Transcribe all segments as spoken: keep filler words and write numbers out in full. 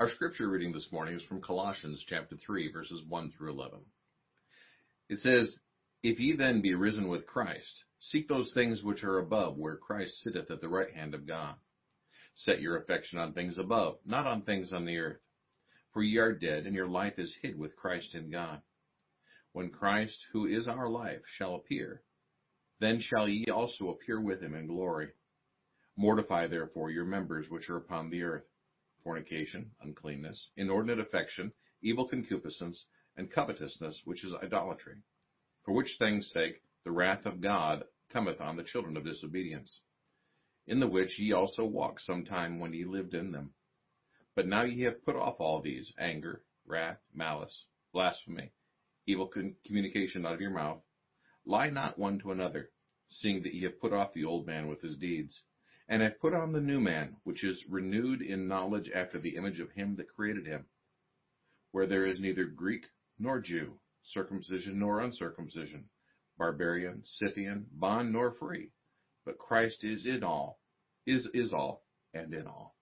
Our scripture reading this morning is from Colossians chapter three, verses one through eleven. It says, If ye then be risen with Christ, seek those things which are above, where Christ sitteth at the right hand of God. Set your affection on things above, not on things on the earth. For ye are dead, and your life is hid with Christ in God. When Christ, who is our life, shall appear, then shall ye also appear with him in glory. Mortify therefore your members which are upon the earth, fornication, uncleanness, inordinate affection, evil concupiscence, and covetousness, which is idolatry. For which things' sake the wrath of God cometh on the children of disobedience, in the which ye also walked sometime when ye lived in them. But now ye have put off all these, anger, wrath, malice, blasphemy, evil communication out of your mouth. Lie not one to another, seeing that ye have put off the old man with his deeds, and have put on the new man, which is renewed in knowledge after the image of him that created him, where there is neither Greek nor Jew, circumcision nor uncircumcision, barbarian, Scythian, bond nor free, but Christ is in all, is is all, and in all.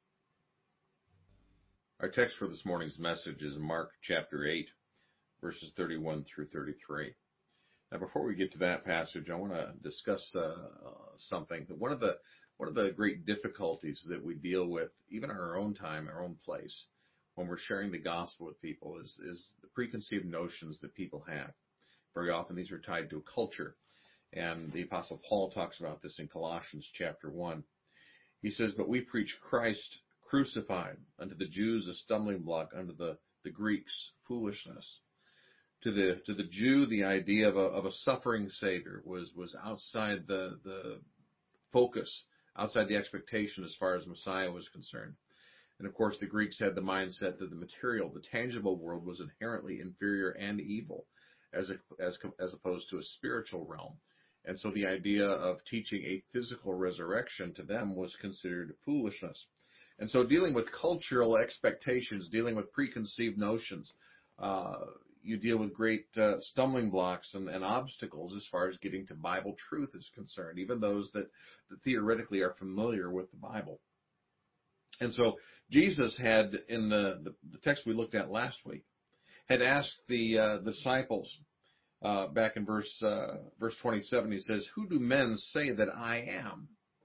Our text for this morning's message is Mark chapter eight, verses thirty-one through thirty-three. Now, before we get to that passage, I want to discuss uh, something. One of the one of the great difficulties that we deal with, even in our own time, our own place, when we're sharing the gospel with people, is is the preconceived notions that people have. Very often, these are tied to a culture, and the Apostle Paul talks about this in Colossians chapter one. He says, "But we preach Christ crucified, unto the Jews a stumbling block, unto the, the Greeks foolishness." To the to the Jew, the idea of a of a suffering Savior was was outside the the focus, outside the expectation as far as Messiah was concerned. And of course, the Greeks had the mindset that the material, the tangible world, was inherently inferior and evil, as a, as as opposed to a spiritual realm. And so the idea of teaching a physical resurrection to them was considered foolishness. And so dealing with cultural expectations, dealing with preconceived notions, uh, you deal with great uh, stumbling blocks and, and obstacles as far as getting to Bible truth is concerned, even those that, that theoretically are familiar with the Bible. And so Jesus had, in the, the, the text we looked at last week, had asked the uh, disciples, uh, back in verse uh, verse twenty-seven, he says, "Who do men say that I am?"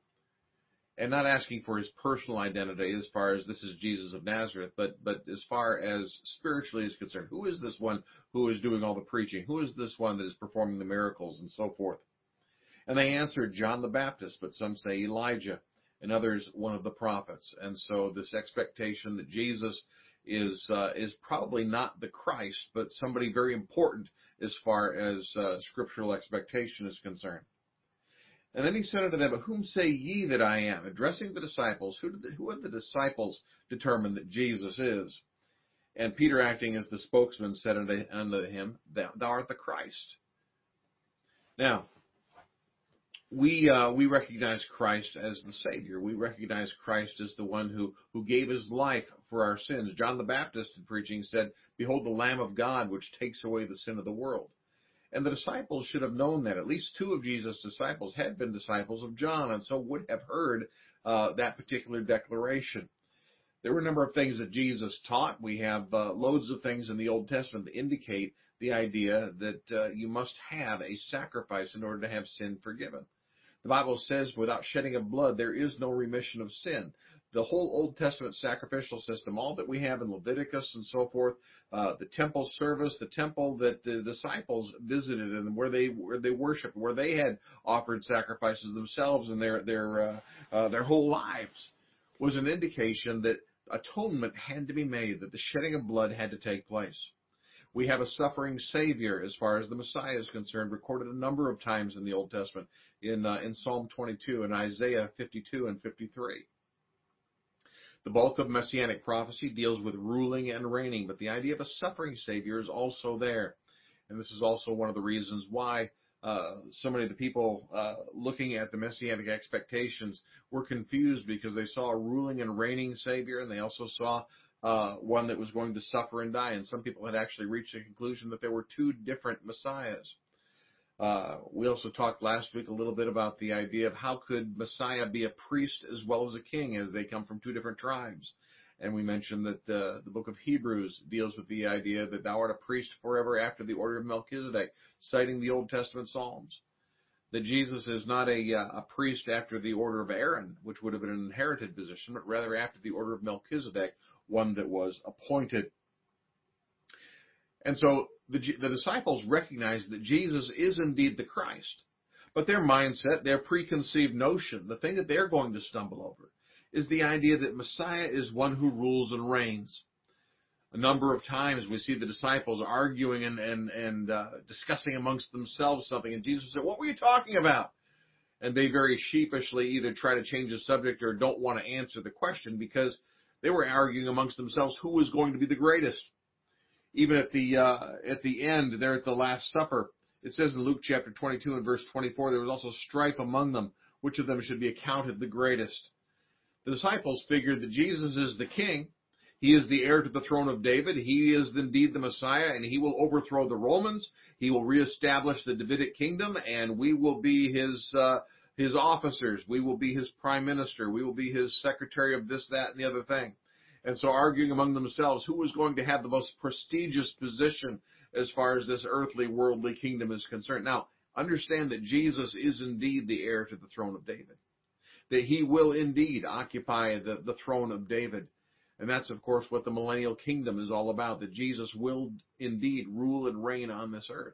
And not asking for his personal identity as far as this is Jesus of Nazareth, but but as far as spiritually is concerned. Who is this one who is doing all the preaching? Who is this one that is performing the miracles and so forth? And they answered, John the Baptist, but some say Elijah, and others one of the prophets. And so this expectation that Jesus is uh, is probably not the Christ, but somebody very important as far as uh, scriptural expectation is concerned. And then he said unto them, "But whom say ye that I am?" Addressing the disciples, who, did the, who have the disciples determined that Jesus is? And Peter, acting as the spokesman, said unto, unto him, thou, thou art the Christ. Now, we uh, we recognize Christ as the Savior. We recognize Christ as the one who, who gave his life for our sins. John the Baptist in preaching said, "Behold the Lamb of God, which takes away the sin of the world." And the disciples should have known that. At least two of Jesus' disciples had been disciples of John, and so would have heard uh, that particular declaration. There were a number of things that Jesus taught. We have uh, loads of things in the Old Testament that indicate the idea that uh, you must have a sacrifice in order to have sin forgiven. The Bible says, without shedding of blood, there is no remission of sin. The whole Old Testament sacrificial system, all that we have in Leviticus and so forth, uh, the temple service, the temple that the disciples visited and where they where they worshiped, where they had offered sacrifices themselves and their their uh, uh, their whole lives, was an indication that atonement had to be made, that the shedding of blood had to take place. We have a suffering Savior as far as the Messiah is concerned, recorded a number of times in the Old Testament, in uh, in Psalm twenty-two and Isaiah fifty-two and fifty-three. The bulk of Messianic prophecy deals with ruling and reigning, but the idea of a suffering Savior is also there. And this is also one of the reasons why uh, so many of the people uh, looking at the Messianic expectations were confused, because they saw a ruling and reigning Savior, and they also saw uh, one that was going to suffer and die. And some people had actually reached the conclusion that there were two different Messiahs. Uh, we also talked last week a little bit about the idea of how could Messiah be a priest as well as a king, as they come from two different tribes. And we mentioned that the, the book of Hebrews deals with the idea that thou art a priest forever after the order of Melchizedek, citing the Old Testament Psalms. That Jesus is not a, uh, a priest after the order of Aaron, which would have been an inherited position, but rather after the order of Melchizedek, one that was appointed. And so the, the disciples recognized that Jesus is indeed the Christ. But their mindset, their preconceived notion, the thing that they're going to stumble over, is the idea that Messiah is one who rules and reigns. A number of times we see the disciples arguing and, and, and uh, discussing amongst themselves something, and Jesus said, "What were you talking about?" And they very sheepishly either try to change the subject or don't want to answer the question because they were arguing amongst themselves who was going to be the greatest. Even at the uh, at the end, there at the Last Supper, it says in Luke chapter twenty-two and verse twenty-four, there was also strife among them, which of them should be accounted the greatest. The disciples figured that Jesus is the king. He is the heir to the throne of David. He is indeed the Messiah, and he will overthrow the Romans. He will reestablish the Davidic kingdom, and we will be his uh, his officers. We will be his prime minister. We will be his secretary of this, that, and the other thing. And so arguing among themselves who was going to have the most prestigious position as far as this earthly, worldly kingdom is concerned. Now, understand that Jesus is indeed the heir to the throne of David. That he will indeed occupy the, the throne of David. And that's, of course, what the millennial kingdom is all about, that Jesus will indeed rule and reign on this earth.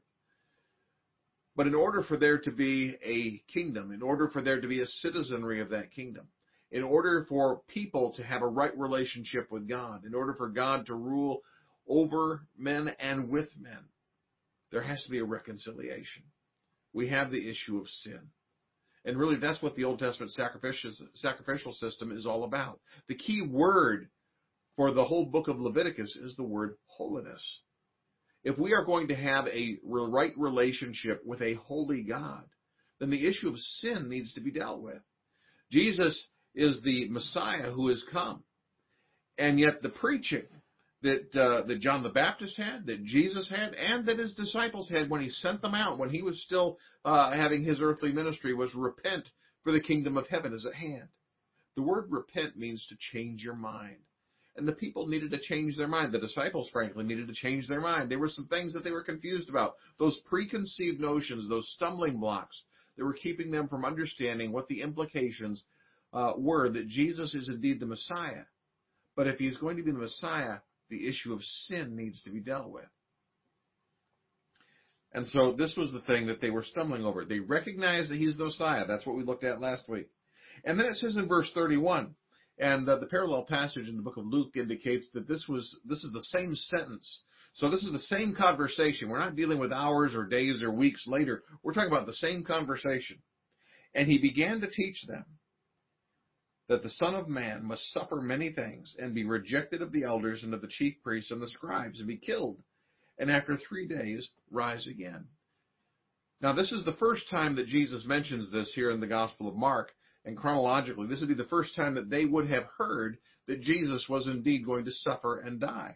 But in order for there to be a kingdom, in order for there to be a citizenry of that kingdom, in order for people to have a right relationship with God, in order for God to rule over men and with men, there has to be a reconciliation. We have the issue of sin. And really, that's what the Old Testament sacrificial, sacrificial system is all about. The key word for the whole book of Leviticus is the word holiness. If we are going to have a right relationship with a holy God, then the issue of sin needs to be dealt with. Jesus is the Messiah who has come. And yet the preaching that uh, that John the Baptist had, that Jesus had, and that his disciples had when he sent them out, when he was still uh, having his earthly ministry, was repent, for the kingdom of heaven is at hand. The word repent means to change your mind. And the people needed to change their mind. The disciples, frankly, needed to change their mind. There were some things that they were confused about. Those preconceived notions, those stumbling blocks that were keeping them from understanding what the implications uh, were that Jesus is indeed the Messiah. But if he's going to be the Messiah, the issue of sin needs to be dealt with. And so this was the thing that they were stumbling over. They recognized that he's the Messiah. That's what we looked at last week. And then it says in verse thirty-one, and uh, the parallel passage in the book of Luke indicates that this was this is the same sentence. So this is the same conversation. We're not dealing with hours or days or weeks later. We're talking about the same conversation. And he began to teach them that the Son of Man must suffer many things and be rejected of the elders and of the chief priests and the scribes and be killed, and after three days rise again. Now, this is the first time that Jesus mentions this here in the Gospel of Mark, and chronologically, this would be the first time that they would have heard that Jesus was indeed going to suffer and die.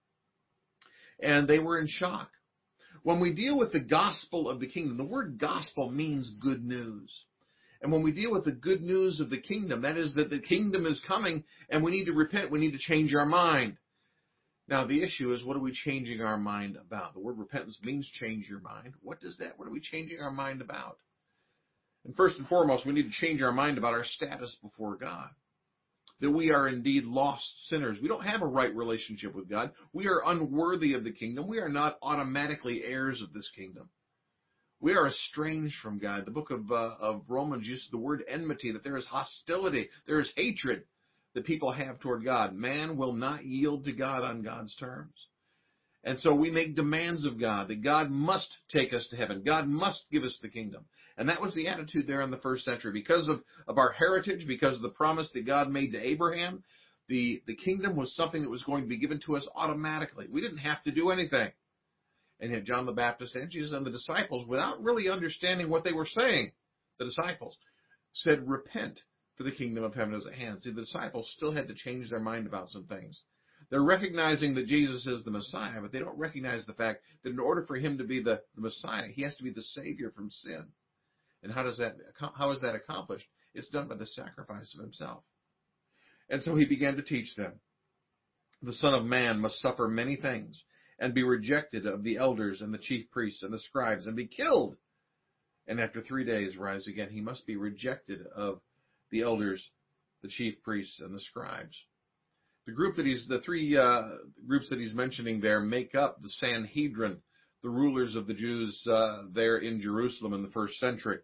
And they were in shock. When we deal with the gospel of the kingdom, the word gospel means good news. And when we deal with the good news of the kingdom, that is that the kingdom is coming and we need to repent, we need to change our mind. Now, the issue is, what are we changing our mind about? The word repentance means change your mind. What does that, what are we changing our mind about? And first and foremost, we need to change our mind about our status before God. That we are indeed lost sinners. We don't have a right relationship with God. We are unworthy of the kingdom. We are not automatically heirs of this kingdom. We are estranged from God. The book of, uh, of Romans uses the word enmity, that there is hostility, there is hatred that people have toward God. Man will not yield to God on God's terms. And so we make demands of God, that God must take us to heaven. God must give us the kingdom. And that was the attitude there in the first century. Because of, of our heritage, because of the promise that God made to Abraham, the, the kingdom was something that was going to be given to us automatically. We didn't have to do anything. And yet John the Baptist and Jesus and the disciples, without really understanding what they were saying, the disciples said, repent, for the kingdom of heaven is at hand. See, the disciples still had to change their mind about some things. They're recognizing that Jesus is the Messiah, but they don't recognize the fact that in order for him to be the, the Messiah, he has to be the Savior from sin. And how does that, how is that accomplished? It's done by the sacrifice of himself. And so he began to teach them the Son of Man must suffer many things and be rejected of the elders and the chief priests and the scribes and be killed, and after three days rise again. He must be rejected of the elders, the chief priests, and the scribes. The group that he's, the three uh, groups that he's mentioning there make up the Sanhedrin, the rulers of the Jews uh, there in Jerusalem in the first century.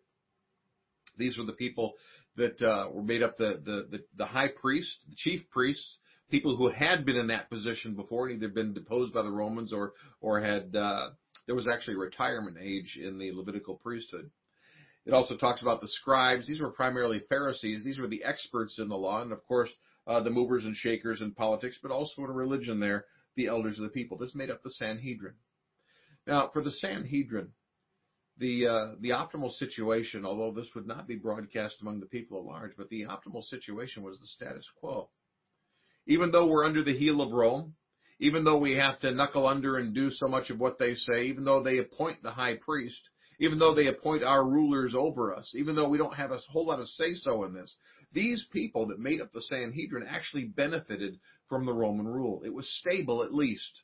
These were the people that uh, were made up the, the, the, the high priest, the chief priests, people who had been in that position before, either been deposed by the Romans or or had, uh, there was actually a retirement age in the Levitical priesthood. It also talks about the scribes. These were primarily Pharisees. These were the experts in the law, and of course, uh, the movers and shakers in politics, but also in religion there, the elders of the people. This made up the Sanhedrin. Now, for the Sanhedrin, the uh, the optimal situation, although this would not be broadcast among the people at large, but the optimal situation was the status quo. Even though we're under the heel of Rome, even though we have to knuckle under and do so much of what they say, even though they appoint the high priest, even though they appoint our rulers over us, even though we don't have a whole lot of say-so in this, these people that made up the Sanhedrin actually benefited from the Roman rule. It was stable at least.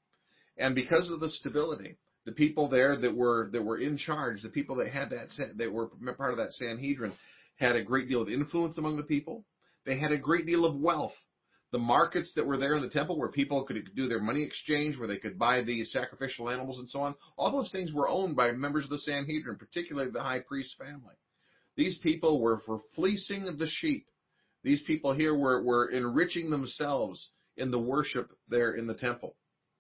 And because of the stability, the people there that were that were in charge, the people that had that that were part of that Sanhedrin, had a great deal of influence among the people. They had a great deal of wealth. The markets that were there in the temple where people could do their money exchange, where they could buy the sacrificial animals and so on, all those things were owned by members of the Sanhedrin, particularly the high priest's family. These people were for fleecing the sheep. These people here were, were enriching themselves in the worship there in the temple.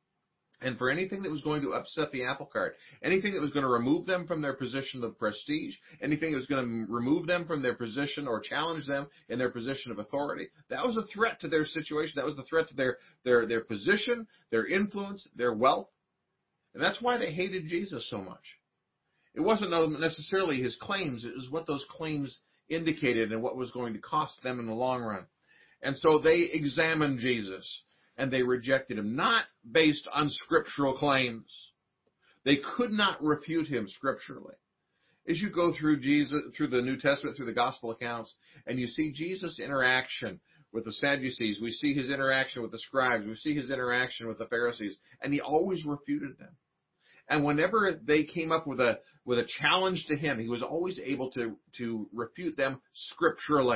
And for anything that was going to upset the apple cart, anything that was going to remove them from their position of prestige, anything that was going to remove them from their position or challenge them in their position of authority, that was a threat to their situation. That was the threat to their, their, their position, their influence, their wealth. And that's why they hated Jesus so much. It wasn't necessarily his claims. It was what those claims indicated and what was going to cost them in the long run. And so they examined Jesus. And they rejected him, not based on scriptural claims. They could not refute him scripturally. As you go through Jesus, through the New Testament, through the gospel accounts, and you see Jesus' interaction with the Sadducees, we see his interaction with the scribes, we see his interaction with the Pharisees, and he always refuted them. And whenever they came up with a with a challenge to him, he was always able to, to refute them scripturally.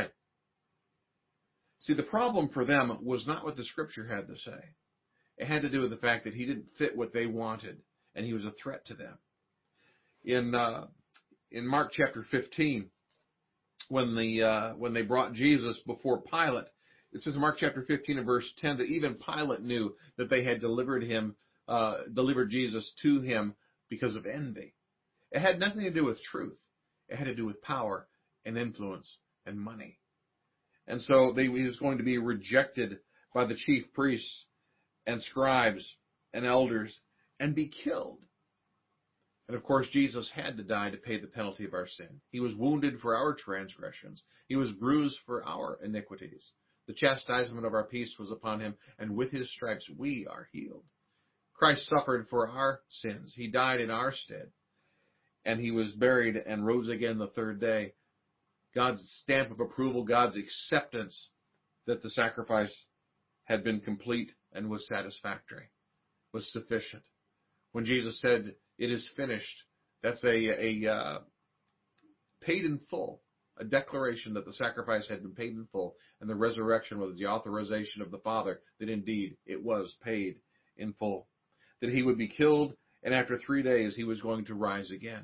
See, the problem for them was not what the scripture had to say. It had to do with the fact that he didn't fit what they wanted, and he was a threat to them. In uh, in Mark chapter fifteen, when the uh, when they brought Jesus before Pilate, it says in Mark chapter fifteen and verse ten that even Pilate knew that they had delivered him, uh, delivered Jesus to him because of envy. It had nothing to do with truth. It had to do with power and influence and money. And so they, he was going to be rejected by the chief priests and scribes and elders and be killed. And of course, Jesus had to die to pay the penalty of our sin. He was wounded for our transgressions. He was bruised for our iniquities. The chastisement of our peace was upon him, and with his stripes we are healed. Christ suffered for our sins. He died in our stead. And he was buried and rose again the third day. God's stamp of approval, God's acceptance that the sacrifice had been complete and was satisfactory, was sufficient. When Jesus said, "It is finished," that's a, a uh, paid in full, a declaration that the sacrifice had been paid in full, and the resurrection was the authorization of the Father that indeed it was paid in full. That he would be killed, and after three days he was going to rise again.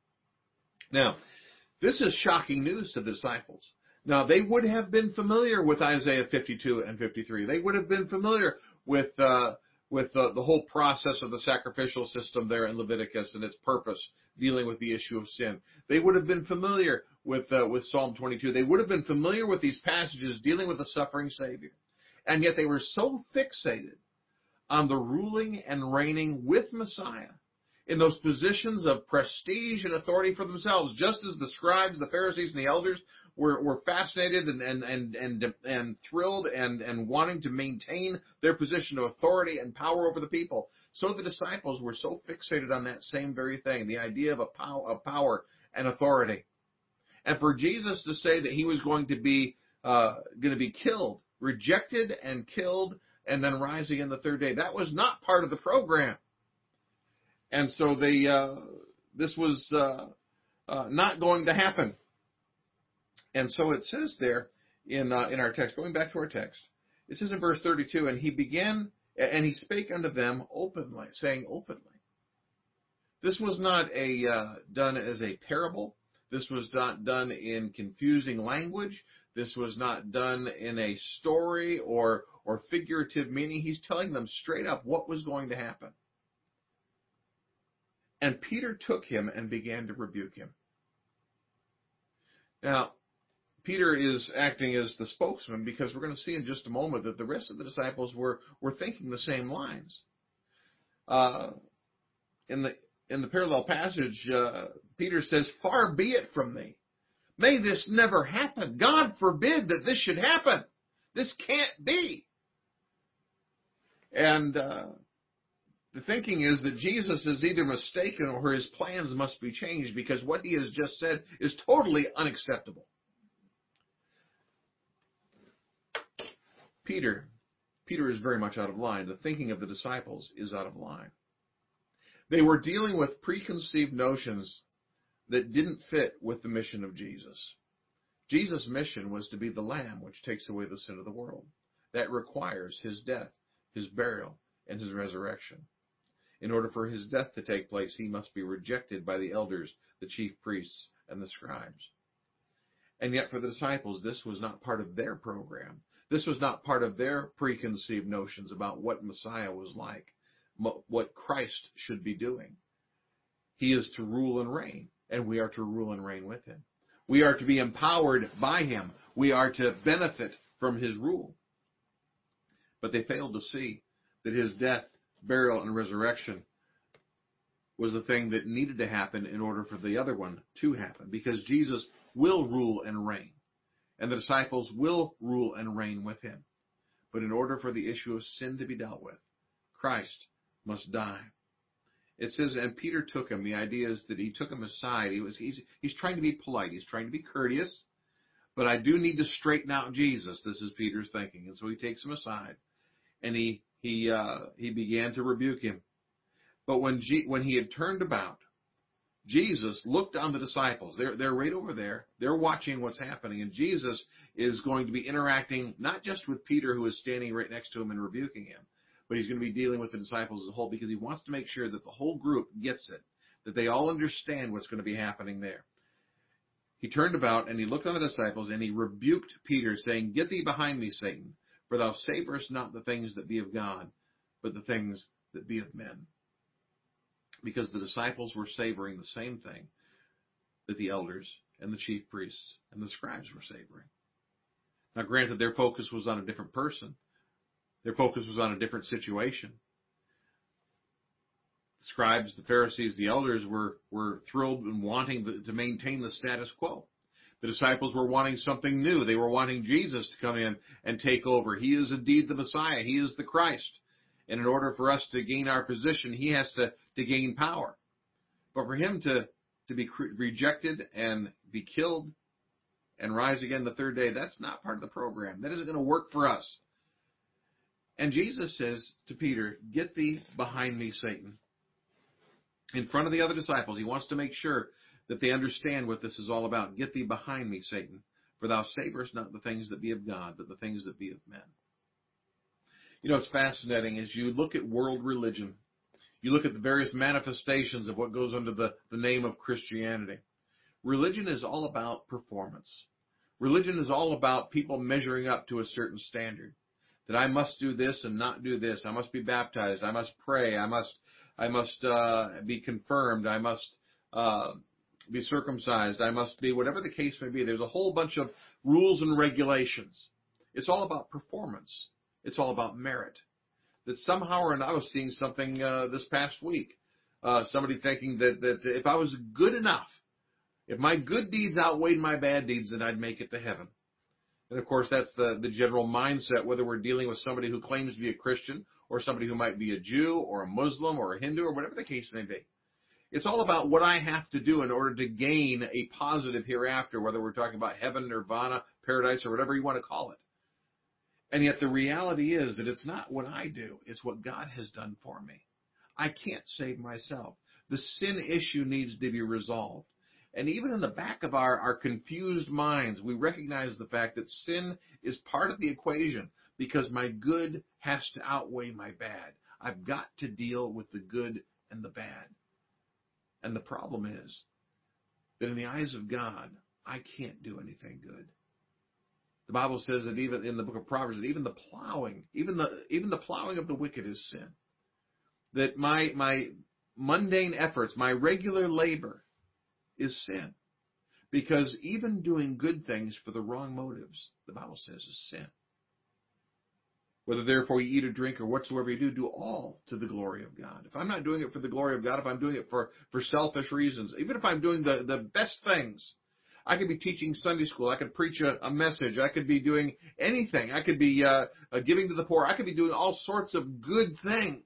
Now, this is shocking news to the disciples. Now, they would have been familiar with Isaiah fifty-two and fifty-three. They would have been familiar with uh, with uh, the whole process of the sacrificial system there in Leviticus and its purpose, dealing with the issue of sin. They would have been familiar with uh, with Psalm twenty-two. They would have been familiar with these passages dealing with the suffering Savior. And yet they were so fixated on the ruling and reigning with Messiah in those positions of prestige and authority for themselves, just as the scribes, the Pharisees, and the elders were, were fascinated and, and, and, and, and thrilled and, and wanting to maintain their position of authority and power over the people. So the disciples were so fixated on that same very thing, the idea of a power, of power and authority. And for Jesus to say that he was going to be uh, going to be killed, rejected and killed, and then rise again the third day. That was not part of the program. And so they, uh, this was uh, uh, not going to happen. And so it says there in uh, in our text, going back to our text, it says in verse thirty-two, and he began, and he spake unto them openly, saying openly. This was not a uh, done as a parable. This was not done in confusing language. This was not done in a story or or figurative meaning. He's telling them straight up what was going to happen. And Peter took him and began to rebuke him. Now, Peter is acting as the spokesman because we're going to see in just a moment that the rest of the disciples were, were thinking the same lines. Uh, in the in the parallel passage, uh, Peter says, "Far be it from me. May this never happen. God forbid that this should happen. This can't be." And uh, the thinking is that Jesus is either mistaken or his plans must be changed because what he has just said is totally unacceptable. Peter, Peter is very much out of line. The thinking of the disciples is out of line. They were dealing with preconceived notions that didn't fit with the mission of Jesus. Jesus' mission was to be the Lamb which takes away the sin of the world. That requires his death, his burial, and his resurrection. In order for his death to take place, he must be rejected by the elders, the chief priests, and the scribes. And yet for the disciples, this was not part of their program. This was not part of their preconceived notions about what Messiah was like, what Christ should be doing. He is to rule and reign, and we are to rule and reign with him. We are to be empowered by him. We are to benefit from his rule. But they failed to see that his death, burial, and resurrection was the thing that needed to happen in order for the other one to happen, because Jesus will rule and reign, and the disciples will rule and reign with him. But in order for the issue of sin to be dealt with, Christ must die. It says, and Peter took him. The idea is that he took him aside. He was, he's, he's trying to be polite. He's trying to be courteous. But I do need to straighten out Jesus. This is Peter's thinking. And so he takes him aside. And he he uh, he began to rebuke him. But when G, when he had turned about, Jesus looked on the disciples. They're, they're right over there. They're watching what's happening. And Jesus is going to be interacting not just with Peter, who is standing right next to him and rebuking him, but he's going to be dealing with the disciples as a whole because he wants to make sure that the whole group gets it, that they all understand what's going to be happening there. He turned about and he looked on the disciples and he rebuked Peter, saying, "Get thee behind me, Satan, for thou savorest not the things that be of God, but the things that be of men." Because the disciples were savoring the same thing that the elders and the chief priests and the scribes were savoring. Now, granted, their focus was on a different person. Their focus was on a different situation. The scribes, the Pharisees, the elders were, were thrilled and wanting the, to maintain the status quo. The disciples were wanting something new. They were wanting Jesus to come in and take over. He is indeed the Messiah. He is the Christ. And in order for us to gain our position, he has to, to gain power. But for him to, to be rejected and be killed and rise again the third day, that's not part of the program. That isn't going to work for us. And Jesus says to Peter, "Get thee behind me, Satan." In front of the other disciples, he wants to make sure that they understand what this is all about. "Get thee behind me, Satan, for thou savorest not the things that be of God, but the things that be of men." You know, it's fascinating as you look at world religion, you look at the various manifestations of what goes under the, the name of Christianity. Religion is all about performance. Religion is all about people measuring up to a certain standard. That I must do this and not do this. I must be baptized. I must pray. I must I must uh, be confirmed. I must uh, be circumcised. I must be whatever the case may be. There's a whole bunch of rules and regulations. It's all about performance. It's all about merit. That somehow or another, I was seeing something uh, this past week. Uh, somebody thinking that, that if I was good enough, if my good deeds outweighed my bad deeds, then I'd make it to heaven. And of course, that's the, the general mindset, whether we're dealing with somebody who claims to be a Christian or somebody who might be a Jew or a Muslim or a Hindu or whatever the case may be. It's all about what I have to do in order to gain a positive hereafter, whether we're talking about heaven, nirvana, paradise, or whatever you want to call it. And yet the reality is that it's not what I do, it's what God has done for me. I can't save myself. The sin issue needs to be resolved. And even in the back of our, our confused minds, we recognize the fact that sin is part of the equation because my good has to outweigh my bad. I've got to deal with the good and the bad. And the problem is that in the eyes of God, I can't do anything good. The Bible says that even in the book of Proverbs, that even the plowing, even the even the plowing of the wicked is sin. That my my mundane efforts, my regular labor is sin. Because even doing good things for the wrong motives, the Bible says, is sin. Whether therefore you eat or drink or whatsoever you do, do all to the glory of God. If I'm not doing it for the glory of God, if I'm doing it for, for selfish reasons, even if I'm doing the, the best things, I could be teaching Sunday school, I could preach a, a message, I could be doing anything, I could be uh, uh, giving to the poor, I could be doing all sorts of good things.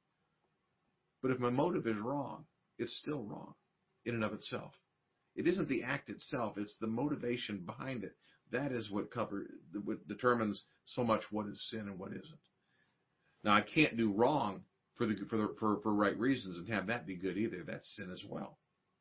But if my motive is wrong, it's still wrong in and of itself. It isn't the act itself, it's the motivation behind it. That is what cover, what determines so much what is sin and what isn't. Now, I can't do wrong for the for the, for, for right reasons and have that be good either. That's sin as well.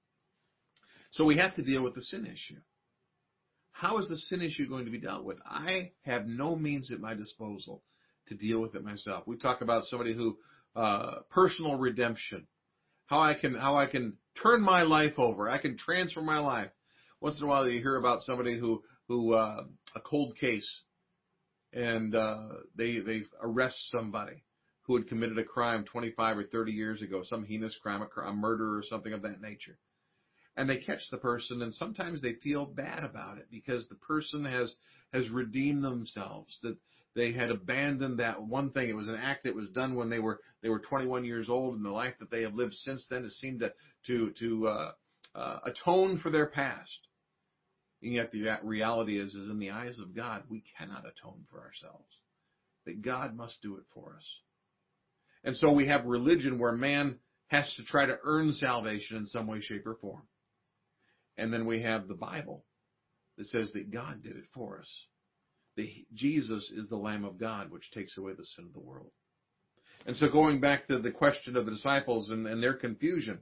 So we have to deal with the sin issue. How is the sin issue going to be dealt with? I have no means at my disposal to deal with it myself. We talk about somebody who uh, personal redemption. How I can how I can turn my life over. I can transfer my life. Once in a while, you hear about somebody who who uh, a cold case, and uh, they they arrest somebody who had committed a crime twenty-five or thirty years ago, some heinous crime, a, a murder or something of that nature. And they catch the person, and sometimes they feel bad about it because the person has has redeemed themselves. That they had abandoned that one thing. It was an act that was done when they were they were twenty-one years old, and the life that they have lived since then has seemed to to to uh, uh, atone for their past. And yet the reality is, is in the eyes of God, we cannot atone for ourselves. That God must do it for us. And so we have religion where man has to try to earn salvation in some way, shape, or form. And then we have the Bible that says that God did it for us. That Jesus is the Lamb of God, which takes away the sin of the world. And so going back to the question of the disciples and, and their confusion,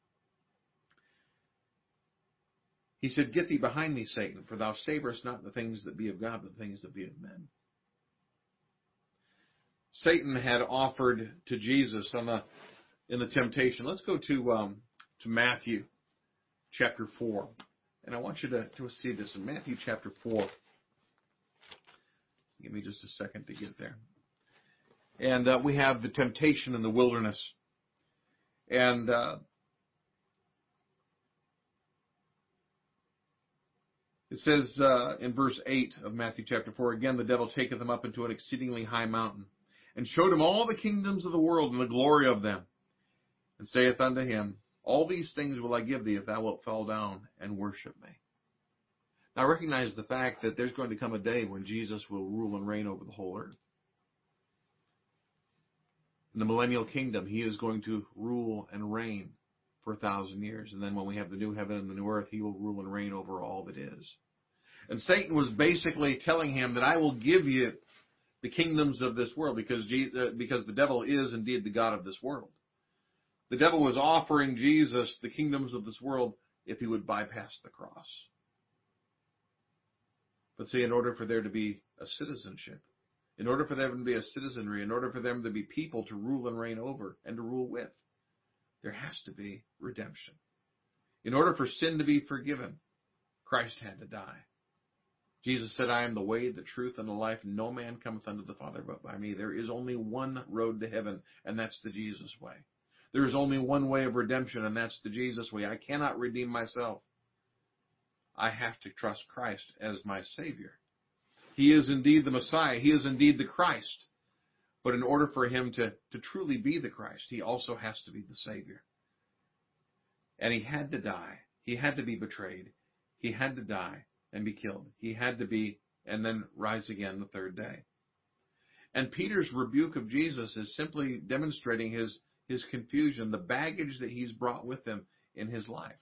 he said, "Get thee behind me, Satan, for thou savorest not the things that be of God, but the things that be of men." Satan had offered to Jesus on the, in the temptation. Let's go to um, to Matthew chapter four. And I want you to, to see this in Matthew chapter four. Give me just a second to get there. And uh, we have the temptation in the wilderness. And uh, it says uh, in verse eight of Matthew chapter four, "Again the devil taketh him up into an exceedingly high mountain, and showed him all the kingdoms of the world and the glory of them, and saith unto him, All these things will I give thee if thou wilt fall down and worship me." Now recognize the fact that there's going to come a day when Jesus will rule and reign over the whole earth. In the millennial kingdom, he is going to rule and reign for a thousand years. And then when we have the new heaven and the new earth, he will rule and reign over all that is. And Satan was basically telling him that I will give you the kingdoms of this world because Jesus, because the devil is indeed the god of this world. The devil was offering Jesus the kingdoms of this world if he would bypass the cross. But see, in order for there to be a citizenship, in order for there to be a citizenry, in order for them to be people to rule and reign over and to rule with, there has to be redemption. In order for sin to be forgiven, Christ had to die. Jesus said, "I am the way, the truth, and the life. No man cometh unto the Father but by me." There is only one road to heaven, and that's the Jesus way. There is only one way of redemption, and that's the Jesus way. I cannot redeem myself. I have to trust Christ as my Savior. He is indeed the Messiah. He is indeed the Christ. But in order for him to, to truly be the Christ, he also has to be the Savior. And he had to die. He had to be betrayed. He had to die and be killed. He had to be, and then rise again the third day. And Peter's rebuke of Jesus is simply demonstrating his, his confusion, the baggage that he's brought with him in his life.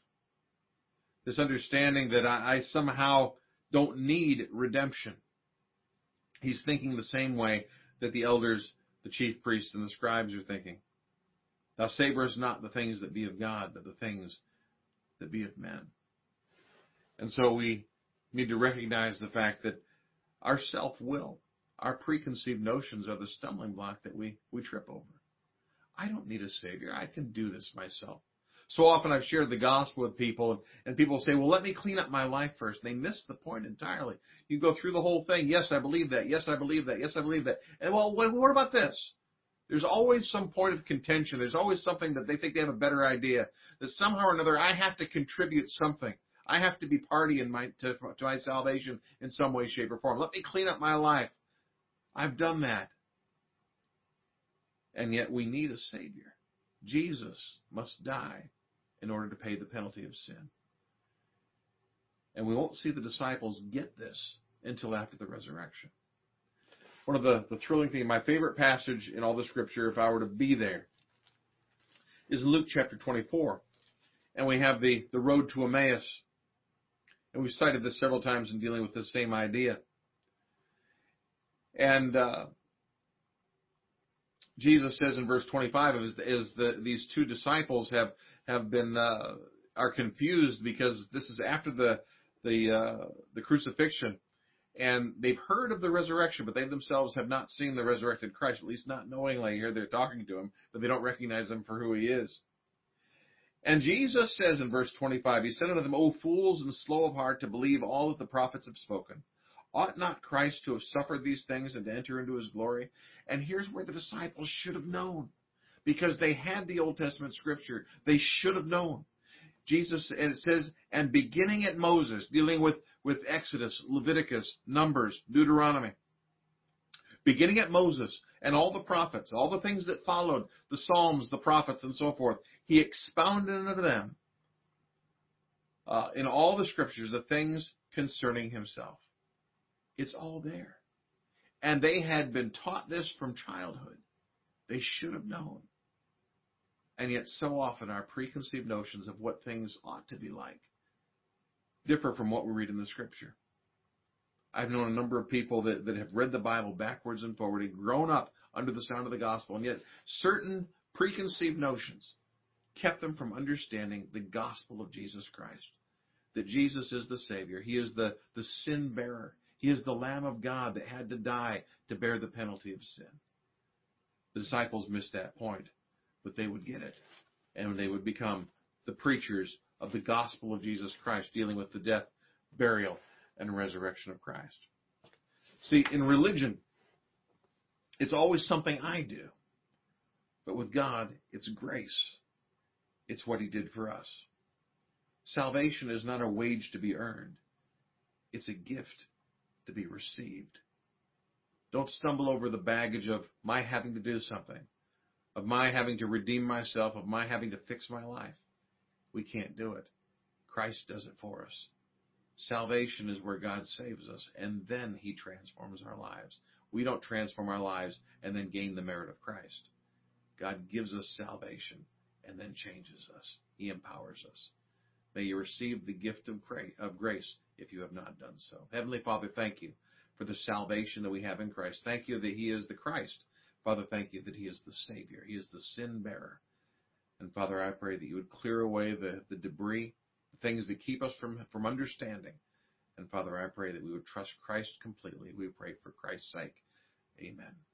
This understanding that I, I somehow don't need redemption. He's thinking the same way that the elders, the chief priests, and the scribes are thinking. Thou savorest not the things that be of God, but the things that be of men. And so we need to recognize the fact that our self-will, our preconceived notions are the stumbling block that we, we trip over. I don't need a Savior. I can do this myself. So often I've shared the gospel with people, and, and people say, well, let me clean up my life first. And they miss the point entirely. You go through the whole thing. Yes, I believe that. Yes, I believe that. Yes, I believe that. And well, what, what about this? There's always some point of contention. There's always something that they think they have a better idea. That somehow or another I have to contribute something. I have to be party in my, to, to my salvation in some way, shape, or form. Let me clean up my life. I've done that. And yet we need a Savior. Jesus must die in order to pay the penalty of sin. And we won't see the disciples get this until after the resurrection. One of the, the thrilling things, my favorite passage in all the Scripture, if I were to be there, is in Luke chapter twenty-four. And we have the, the road to Emmaus. And we've cited this several times in dealing with this same idea. And uh, Jesus says in verse twenty-five, is, is the, these two disciples have have been uh, are confused because this is after the the uh, the crucifixion, and they've heard of the resurrection, but they themselves have not seen the resurrected Christ, at least not knowingly. Here they're talking to him, but they don't recognize him for who he is. And Jesus says in verse twenty-five, he said unto them, O fools and slow of heart to believe all that the prophets have spoken. Ought not Christ to have suffered these things and to enter into his glory? And here's where the disciples should have known, because they had the Old Testament Scripture. They should have known. Jesus, and it says, and beginning at Moses, dealing with, with Exodus, Leviticus, Numbers, Deuteronomy, beginning at Moses and all the prophets, all the things that followed, the Psalms, the prophets, and so forth, he expounded unto them uh, in all the Scriptures the things concerning himself. It's all there. And they had been taught this from childhood. They should have known. And yet so often our preconceived notions of what things ought to be like differ from what we read in the Scripture. I've known a number of people that, that have read the Bible backwards and forward and grown up under the sound of the gospel, and yet certain preconceived notions kept them from understanding the gospel of Jesus Christ. That Jesus is the Savior. He is the, the sin bearer. He is the Lamb of God that had to die to bear the penalty of sin. The disciples missed that point, but they would get it. And they would become the preachers of the gospel of Jesus Christ, dealing with the death, burial, and resurrection of Christ. See, in religion, it's always something I do. But with God, it's grace. It's what he did for us. Salvation is not a wage to be earned. It's a gift to be received. Don't stumble over the baggage of my having to do something, of my having to redeem myself, of my having to fix my life. We can't do it. Christ does it for us. Salvation is where God saves us, and then he transforms our lives. We don't transform our lives and then gain the merit of Christ. God gives us salvation and then changes us. He empowers us. May you receive the gift of grace if you have not done so. Heavenly Father, thank you for the salvation that we have in Christ. Thank you that he is the Christ. Father, thank you that he is the Savior. He is the sin bearer. And Father, I pray that you would clear away the, the debris, the things that keep us from, from understanding. And Father, I pray that we would trust Christ completely. We pray for Christ's sake. Amen.